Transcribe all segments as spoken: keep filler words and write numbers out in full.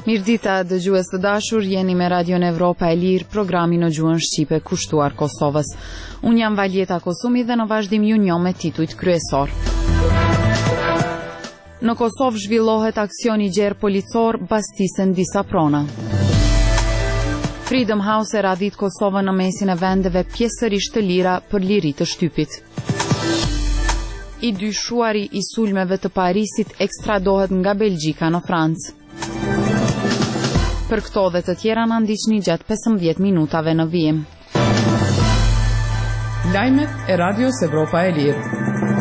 Mirdita dëgjues të dashur, jeni me Radion Evropa e Lirë, programi në gjuhën shqipe kushtuar Kosovës. Unë jam Valjeta Kosumi dhe në vazhdim ju njoh me titujt kryesor. Në Kosovë zhvillohet aksion i gjerë policor, bastisen disa prona. Freedom House e radhit Kosovën në mesin e vendeve pjesërisht të lira për liri të shtypit. I dyshuari i sulmeve të Parisit ekstradohet nga Belgjika në Francë. Për këto dhe të tjera në ndiqni gjatë pesëmbëdhjetë minutave në vijim. Lajmet e Radios Evropa e Lirë.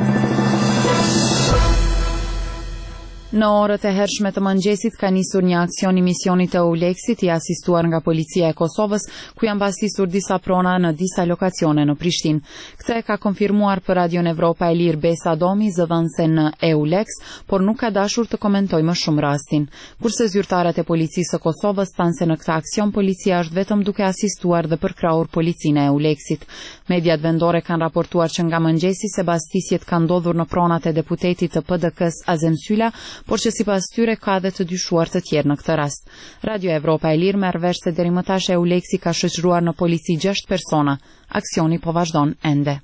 Në orët e hershme të mëngjesit ka nisur një aksion i misionit të Euleksit i asistuar nga policia e Kosovës, ku janë pasisur disa prona në disa lokacione në Prishtinë. Këtë e ka konfirmuar për Radion Evropa e Lirë Besa Domi, zëdhënëse në Euleks, por nuk ka dashur të komentoj më shumë rastin. Kurse zyrtarët e policisë së Kosovës thanë se në këtë aksion policia është vetëm duke asistuar dhe përkrahur policinë e Euleksit. Mediat vendore kanë raportuar që nga mëngjesi se bastisjet kanë ndodhur në pronat e deputetit të P D K-s Azem Sylla, por që sipas tyre ka dhe të dyshuar të tjerë në këtë rast. Radio Evropa e Lirë merr vesh se deri më tash Euleksi ka shoqëruar në polici gjashtë persona. Aksioni po vazhdon ende.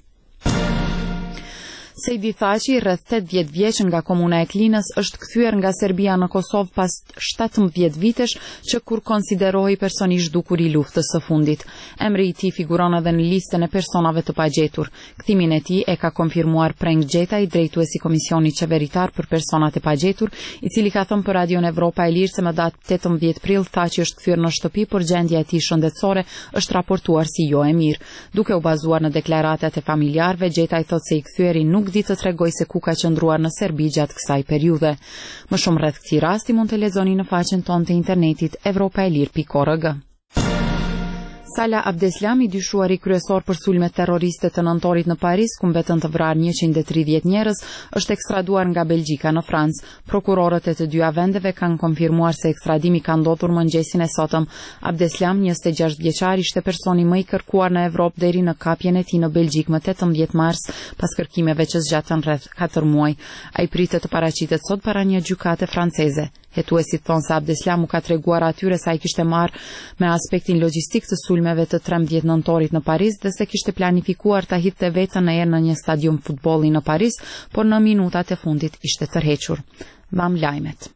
Sejdi Thaçi, rreth tetëdhjetë vjeç nga komuna e Klinës, është kthyer nga Serbia në Kosovë pas shtatëmbëdhjetë vitesh, që kur konsiderohej person i zhdukur i luftës së fundit. Emri i tij figuron edhe në listën e personave të pagjetur. Kthimin e tij e ka konfirmuar Prenk Gjetaj, drejtuesi Komisionit Qeveritar për Personat e Pagjetur, i cili ka thënë për Radion Evropa e Lirë se më datë tetëmbëdhjetë prill Thaçi është kthyer në shtëpi, por gjendja e tij shëndetësore është raportuar si jo e mirë. Duke u bazuar në deklaratat e familjarëve, Gjetaj thotë se i kthyeri nuk di të tregoj se ku ka qëndruar në Serbi gjatë kësaj periudhe. Më shumë rreth këtij rasti mund të lexoni në faqen tonë të internetit evropa e lirë pikë org. Sala Abdeslam, i dyshuari kryesor për sulmet terroriste të nëntorit në Paris, ku mbetën të vrarë njëqind e tridhjetë njerëz, është ekstraduar nga Belgjika në Francë. Prokurorët e të dyja vendeve kanë konfirmuar se ekstradimi ka ndodhur mëngjesin e sotëm. Abdeslam, njëzet e gjashtë vjeçar, ishte personi më i kërkuar në Evropë deri në kapjen e tij në Belgjik më tetëmbëdhjetë mars, pas kërkimeve që zgjatën rreth katër muaj. Ai pritet të paraqitet sot para një gjykate franceze. Hetuesit thonë se Abdeslam u ka treguar atyre se ai kishte marrë me aspektin logjistik të sulmeve të trembëdhjetë nëntorit në Paris dhe se kishte planifikuar ta hidhte veten në erë në një stadium futbolli në Paris, por në minutat e fundit ishte tërhequr. Mbam lajmet.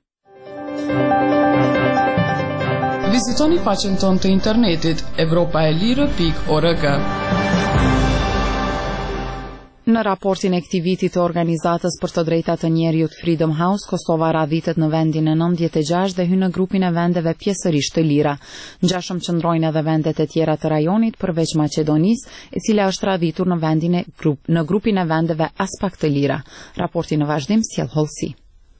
Vizitoni faqen tonë të internetit evropa e lirë pikë org. Në raportin e këtij viti të organizatës për të drejtat të njerëzit Freedom House, Kosova radhitet në vendin e nëntëdhjetë e gjashtë dhe hyn në grupin e vendeve pjesërisht të lira. Ngjashëm qëndrojnë edhe vendet e tjera të rajonit, përveç Maqedonisë, e cila është radhitur në vendin e grup, në grupin e vendeve as pak të lira. Raporti në vazhdim sjell hollësi.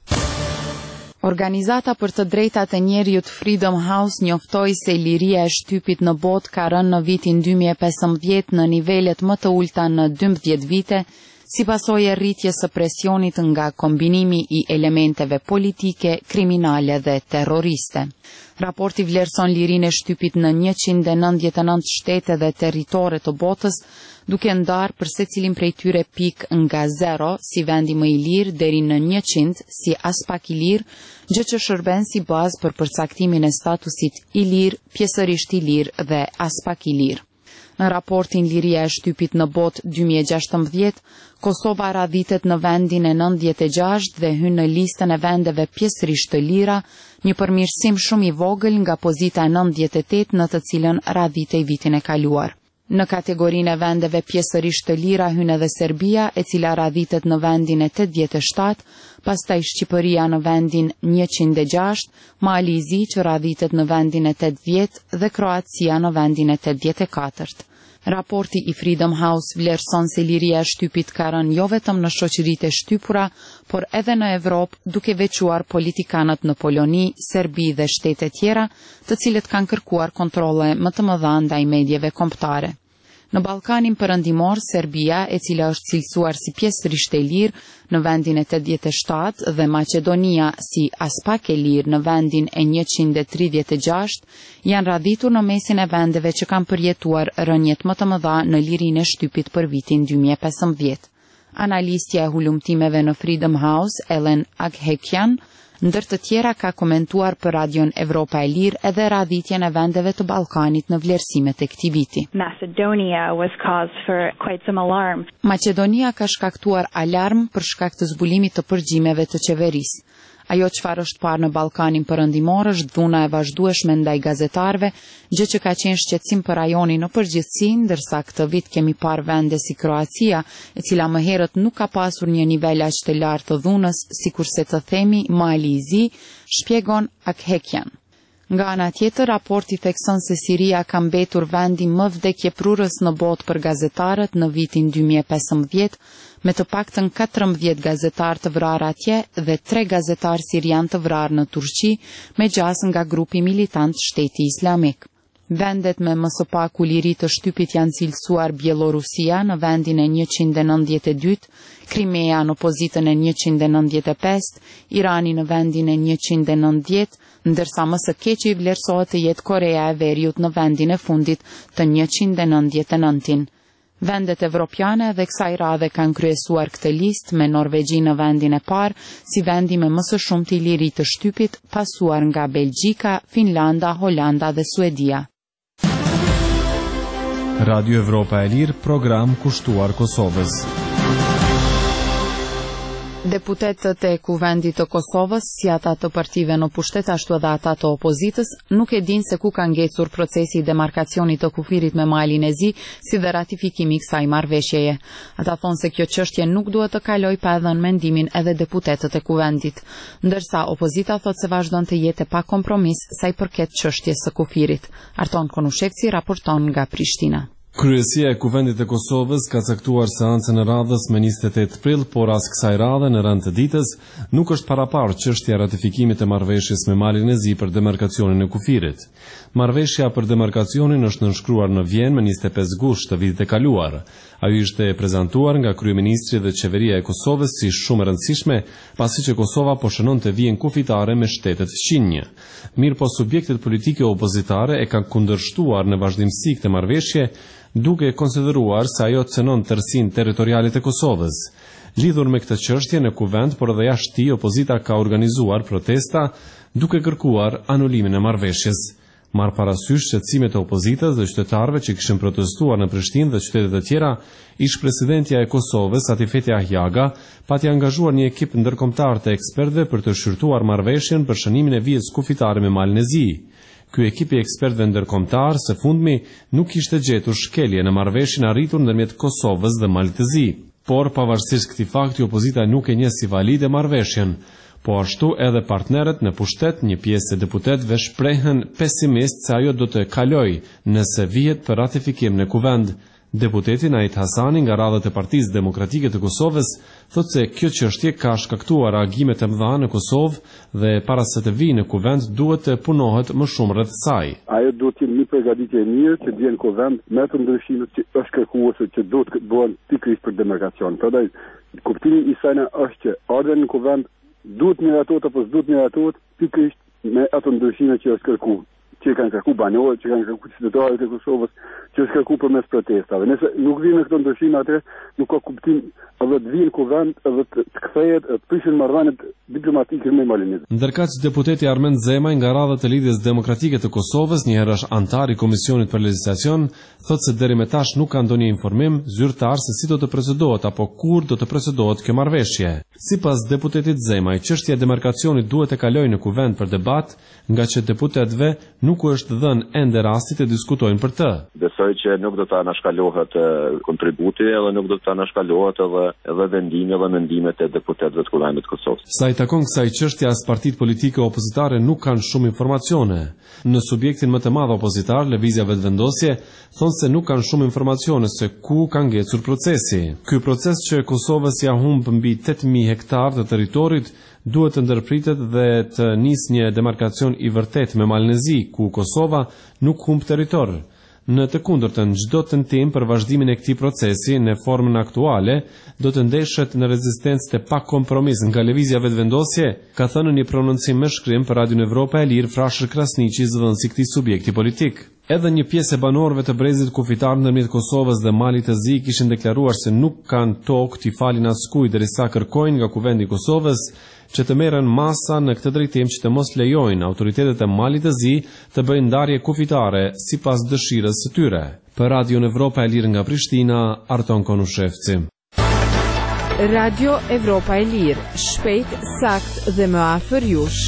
Organizata për të drejtat e njerëzit Freedom House njoftoi se liria e shtypit në botë ka rënë në vitin dy mijë e pesëmbëdhjetë në nivelet më të ulta në dymbëdhjetë vite, si pasojë e rritjes së presionit nga kombinimi i elementeve politike, kriminale dhe terroriste. Raporti vlerëson lirinë e shtypit në njëqind e nëntëdhjetë e nëntë shtete dhe territore të botës, duke ndarë për secilin prej tyre pik nga zero, si vendi më i lirë, deri në njëqind, si as pak i lirë, gjë që shërben si bazë për përcaktimin e statusit i lirë, pjesërisht i lirë dhe as pak i lirë. Në raportin Liria e shtypit në botë dy mijë e gjashtëmbëdhjetë, Kosova radhitet në vendin e nëntëdhjetë e gjashtë dhe hyn në listën e vendeve pjesërisht të lira, një përmirësim shumë i vogël nga pozita e nëntëdhjetë e tetë në të cilën radhitej vitin e kaluar. Në kategorinë e vendeve pjesërisht të lira hyn edhe Serbia, e cila radhitet në vendin e tetëdhjetë e shtatë, pastaj Shqipëria në vendin njëqind e gjashtë, Mali i Zi që radhitet në vendin e tetëdhjetë dhe Kroacia në vendin e tetëdhjetë e katërt. Raporti i Freedom House vlerëson se liria e shtypit ka rënë jo vetëm në shoqëritë e shtypura, por edhe në Evropë, duke veçuar politikanët në Poloni, Serbi dhe shtete tjera, të cilët kanë kërkuar kontrolle më të mëdha ndaj medjeve kombëtare. Në Ballkanin Perëndimor, Serbia, e cila është cilësuar si pjesërisht e lirë në vendin e tetëdhjetë e shtatë dhe Maqedonia si as pak e lirë në vendin e njëqind e tridhjetë e gjashtë, janë radhitur në mesin e vendeve që kanë përjetuar rënjet më të mëdha në lirinë e shtypit për vitin dy mijë e pesëmbëdhjetë. Analistja e hulumtimeve në Freedom House, Ellen Aghekian, Ndër të tjera ka komentuar për Radion Evropa e Lirë edhe radhitjen e vendeve të Ballkanit në vlerësimet e këtij viti. Macedonia was cause for quite some alarm. Maqedonia ka shkaktuar alarm për shkak të zbulimit të përgjimeve të qeverisë. Ajo çfarë është parë në Ballkanin Perëndimor është dhuna e vazhdueshme ndaj gazetarëve, gjë që ka qenë shqetësim për rajonin në përgjithësi, ndërsa këtë vit kemi parë vende si Kroacia, e cila më herët nuk ka pasur një nivel aq të lartë të dhunës, sikurse të themi Mali i Zi, shpjegon Akhekjan. Nga ana tjetër, raporti thekson se Siria ka mbetur vendi më vdekjeprurës në botë për gazetarët në vitin dy mijë e pesëmbëdhjetë, me të paktën katërmbëdhjetë gazetarë të vrarë atje dhe tre gazetarë sirian të vrarë në Turqi, me gjas nga grupi militant Shteti Islamik. Vendet me më së paku liri të shtypit janë cilësuar Bielorusia në vendin e njëqind e nëntëdhjetë e dytë, Krimea në pozitën e njëqind e nëntëdhjetë e pestë, Irani në vendin e njëqind e nëntëdhjetë, ndërsa më së keqi vlerësohet të jetë Korea e Veriut në vendin e fundit të njëqind e nëntëdhjetë e nëntin. Vendet evropiane dhe kësaj radhe kanë kryesuar këtë listë me Norvegji në vendin e parë, si vendi me më së shumti liri të shtypit, pasuar nga Belgjika, Finlanda, Holanda dhe Suedia. Radio Evropa e Lirë, program kushtuar Kosovës. Deputetët e Kuvendit të Kosovës, si ata të partive në pushtet ashtu edhe ata të opozitës, nuk e dinë se ku ka ngecur procesi i demarkacionit të kufirit me Malin e Zi, si dhe ratifikimi i kësaj marrëveshjeje. Ata thonë se kjo çështje nuk duhet të kaloj pa dhënë mendimin edhe deputetët e Kuvendit, ndërsa opozita thotë se vazhdon të jetë pa kompromis sa i përket çështjes së kufirit. Arton Konushevci raporton nga Prishtina. Kryesia e Kuvendit të Kosovës ka caktuar seancën e radhës me njëzet e tetë prill, por as kësaj radhe në rand të ditës nuk është paraparë çështja e ratifikimit të marrëveshjes me Malin e Zi për demarkacionin e kufirit. Marrëveshja për demarkacionin është nënshkruar në Vjenë me njëzet e pesë gusht të vitit të kaluar. Ajo ishte prezantuar nga kryeministri dhe qeveria e Kosovës si shumë e rëndësishme, pasi që Kosova po shënon të vijën kufitare me shtetet fqinjë. Mirë po subjektet politike opozitare e kanë kundërshtuar në vazhdimsi këtë marrëveshje, duke konsideruar se ajo cënon tërësinë territoriale të Kosovës. Lidhur me këtë çështje në Kuvend, por edhe jashtë tij, opozita ka organizuar protesta duke kërkuar anulimin e marrëveshjes. Marr parasysh shqetësimet e opozitës dhe qytetarëve që kishin protestuar në Prishtinë dhe qytete të tjera, ish-presidentja e Kosovës, Atifete Ahjaga, pati angazhuar një ekip ndërkombëtar të ekspertëve për të shqyrtuar marrëveshjen për shënimin e vijës kufitare me Malin e Zi. Ky ekip i ekspertëve ndërkombëtar së fundmi nuk kishte gjetur shkelje në marrëveshjen arritur ndërmjet Kosovës dhe Malit të Zi. Por pavarësisht këtij fakti, opozita nuk e njeh si valide marrëveshjen. Po ashtu edhe partnerët në pushtet, një pjesë e deputetëve shprehen pesimist se ajo do të kalojë nëse vihet për ratifikim në Kuvend. Deputeti Nait Hasani nga radhët e Partisë Demokratike të Kosovës thotë se kjo çështje ka shkaktuar reagime të mëdha në Kosovë dhe para se të vijë në Kuvend duhet të punohet më shumë rreth saj. Ajo duhet të jetë një përgatitje e mirë që vjen në Kuvend me të ndryshimet që është kërkuar se që duhet të bëhen pikërisht për demarkacion. Prandaj kuptimi i saj është që ardhen në Kuvend duhet miratohet apo s'duhet miratohet pikërisht me ato ndryshime që është kërkuar. Që kanë kërku banorët, që kanë kërku qytetarët e Kosovës, që është kërku përmes protestave. Nëse nuk vinë këto ndryshime atë, nuk ka kuptim edhe të vinë Kuvend edhe të kthehet të prishin marrëdhëniet diplomatike me Malin e Zi. Ndërkaq deputeti Armend Zemaj nga radhët e Lidhjes Demokratike të Kosovës, një herë është antar i Komisionit për Legjislacion, thotë se deri më tash nuk ka ndonjë informim zyrtar se si do të procedohet apo kur do të procedohet kjo marrëveshje. Sipas deputetit Zemaj, çështja e demarkacionit duhet të kalojë në Kuvend për debat, nga që deputetëve nuk u është dhënë ende rasti të diskutojnë për të. Besoj që nuk do të anashkalohet kontributi edhe nuk do të anashkalohet edhe, edhe vendimi edhe mendimet e deputetëve të Kuvendit të Kosovës. Sa i takon kësaj çështje, as partitë politike opozitare nuk kanë shumë informacione. Në subjektin më të madh opozitar, Lëvizja Vetëvendosje, thonë se nuk kanë shumë informacione se ku ka ngecur procesi. Ky proces që Kosovës ja humb mbi tetë mijë hektarë të territorit duhet të ndërpritet dhe të nisë një demarkacion i vërtet me Malin e Zi, ku Kosova nuk humb territor. Në të kundërtën, çdo tentim për vazhdimin e këtij procesi në formën aktuale do të ndeshet në rezistencë të pa kompromis nga Lëvizja Vetëvendosje, ka thënë në një prononcim me shkrim për Radion Evropa e Lirë Frashër Krasniqi, zëdhënësi këtij subjekti politik. Edhe një pjesë e banorëve të brezit kufitar ndërmjet Kosovës dhe Malit të Zi kishin deklaruar se nuk kanë tokë t'i falin askujt derisa kërkojnë nga kuvendi i Kosovës që të merren masa në këtë drejtim që të mos lejojnë autoritetet e Malit të Zi të bëjnë ndarje kufitare sipas dëshirës së tyre. Për Radio Evropa e Lirë nga Prishtina, Arton Konushevci. Radio Evropa e Lirë, shpejt, sakt dhe më afër jush.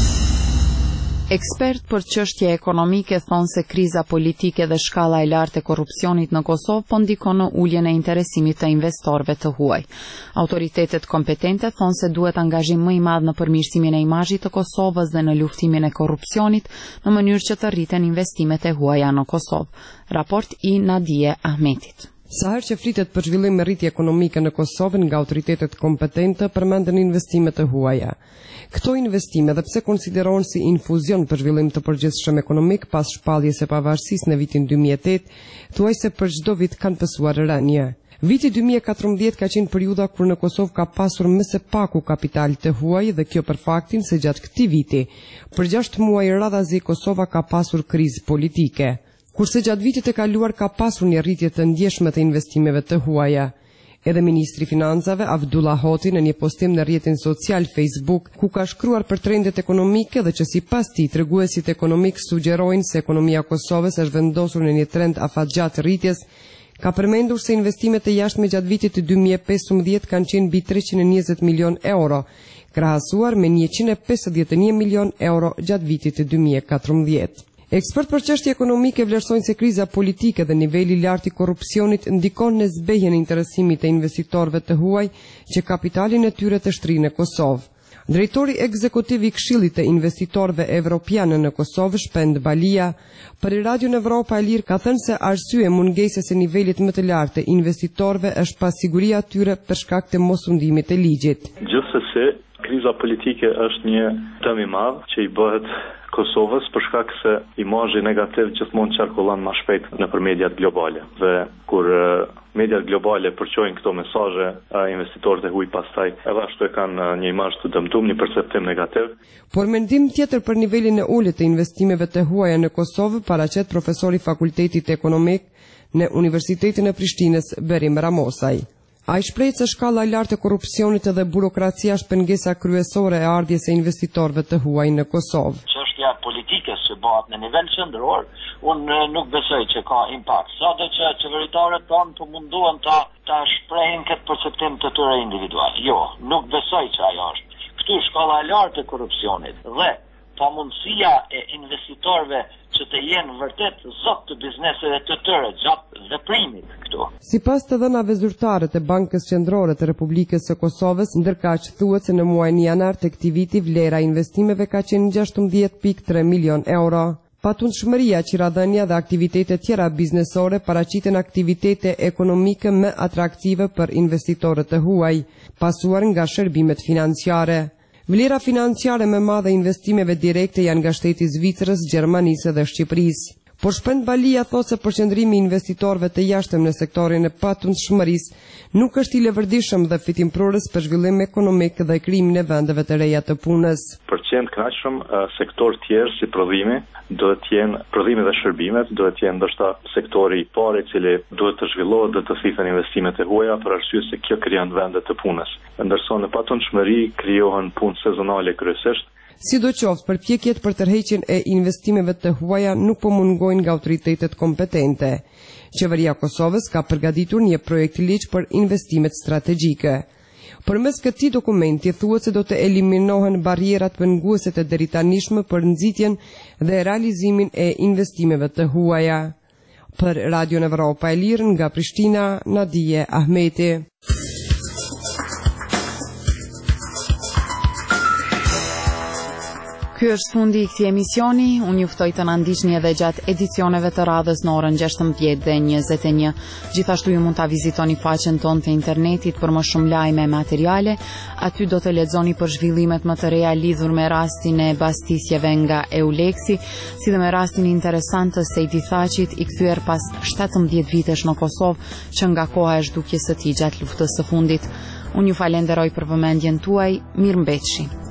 Ekspert për çështje ekonomike thonë se kriza politike dhe shkalla e lartë e korrupsionit në Kosovë po ndikon në uljen e interesimit të investorëve të huaj. Autoritetet kompetente thonë se duhet angazhim më i madh në përmirësimin e imazhit të Kosovës dhe në luftimin e korrupsionit në mënyrë që të rriten investimet e huaja në Kosovë. Raport i Nadije Ahmetit. Sa herë që flitet për zhvillim me rritje ekonomike në Kosovë nga autoritetet kompetente përmenden investimet e huaja. Këto investime dhe pse konsiderohen si infuzion për zhvillim të përgjithshëm ekonomik pas shpalljes së pavarësisë në vitin dy mijë e tetë, thuajse për çdo vit kanë pësuar rënje. Viti dy mijë e katërmbëdhjetë ka qenë periudha kur në Kosovë ka pasur më së paku kapital të huaj dhe kjo për faktin se gjatë këtij viti, për gjashtë muaj radhazi Kosova ka pasur krizë politike. Kurse gjatë vitit e kaluar ka pasur një rritje të ndjeshme të investimeve të huaja. Edhe Ministri Financave Avdullah Hoti në një postim në rrjetin social Facebook, ku ka shkruar për trendet ekonomike dhe që sipas tij treguesit ekonomik sugjerojnë se ekonomia e Kosovës është vendosur në një trend afatgjatë rritjes, ka përmendur se investimet e jashtme gjatë vitit të dy mijë e pesëmbëdhjetë kanë qenë mbi treqind e njëzet milion euro, krahasuar me njëqind e pesëdhjetë e një milion euro gjatë vitit të dy mijë e katërmbëdhjetë. Ekspert për çështje ekonomike vlerësojnë se kriza politike dhe niveli i lartë i korrupsionit ndikon në zbehjen e interesimit të investitorëve të huaj që kapitalin e tyre të shtrinë në Kosovë. Drejtori ekzekutiv i Këshillit të Investitorëve Evropianë në Kosovë, Shpend Balia, për Radio Evropa e Lirë ka thënë se arsye mungesës së nivelit më të lartë të investitorëve është pasiguria e tyre për shkak të mosundimit të ligjit. Gjithsesi, kriza politike është një temë i madh që i bëhet Kosovës për shkak se imazhi negativ gjithmonë qarkullon më shpejt nëpër mediat globale. Dhe kur mediat globale përqojnë këto mesazhe, investitorët e huaj pastaj edhe ashtu e kanë një imazh të dëmtuar, një perceptim negativ. Por mendim tjetër për nivelin e ulët të investimeve të huaja në Kosovë paraqet profesori Fakultetit Ekonomik në Universitetin e Prishtinës Berim Ramosaj. A i shprejt se shkalla e lartë e korrupsionit dhe burokracia është pengesa kryesore e ardhjes së investitorëve të huaj në Kosovë. Çështja politike që bëhet në nivel qendror, unë nuk besoj që ka impakt. Sado që qeveritarët tonë po munduan ta ta shprehin këtë perceptim të tyre individual. Jo, nuk besoj që ajo është. Këtu shkalla e lartë e korrupsionit dhe pamundësia e investitorëve që të jenë vërtet zot të bizneseve të tyre gjatë veprimit këtu. Sipas të dhënave zyrtare të Bankës Qendrore të Republikës së Kosovës, ndërkaq thuhet se në muajin janar të këtij viti vlera e investimeve ka qenë gjashtëmbëdhjetë pikë tre milion euro. Patundshmëria, qiradhënia dhe aktivitete tjera biznesore paraqiten aktivitete ekonomike më atraktive për investitorët e huaj, pasuar nga shërbimet financiare. Vlera financiare më madhe e investimeve direkte janë nga shteti i Zvicrës, Gjermanisë dhe Shqipërisë. Por Shpend Balia thotë se përqendrimi i investitorëve të jashtëm në sektorin e patundshmërisë nuk është i levërdishëm dhe fitimprurës për zhvillim ekonomik dhe krijimin e vendeve të reja të punës. Për të qenë të kënaqshëm, sektor tjerë si prodhimi, duhet të jenë prodhimi dhe shërbimet, duhet të jenë ndoshta sektori i parë i cili duhet të zhvillohet dhe të thithen investimet e huaja për arsye se kjo krijon vende të punës. Ndërsa në patundshmëri krijohen punë sezonale kryesisht. Sidoqoftë, përpjekjet për tërheqjen e investimeve të huaja nuk po mungojnë nga autoritetet kompetente. Qeveria e Kosovës ka përgatitur një projekt ligj për investimet strategjike. Përmes këtij dokumenti thuhet se do të eliminohen barrierat penguese të deritanishme për nxitjen dhe realizimin e investimeve të huaja. Për Radio Evropa e Lirë nga Prishtina, Nadije Ahmeti. Ky është fundi i këtij emisioni. Unë juftoj të na ndiqni edhe gjatë edicioneve të radhës në orën gjashtëmbëdhjetë dhe njëzet e një. Gjithashtu ju mund ta vizitoni faqen tonë të internetit për më shumë lajme e materiale. Aty do të lexoni për zhvillimet më të reja lidhur me rastin e bastisjeve nga Eulexi, si dhe me rastin interesant të Sejdi Thaqit, i kthyer pas shtatëmbëdhjetë vitesh në Kosovë, që nga koha e zhdukjes së tij gjatë luftës së fundit. Unë ju falenderoj për vëmendjen tuaj. Mirëmbëjtje.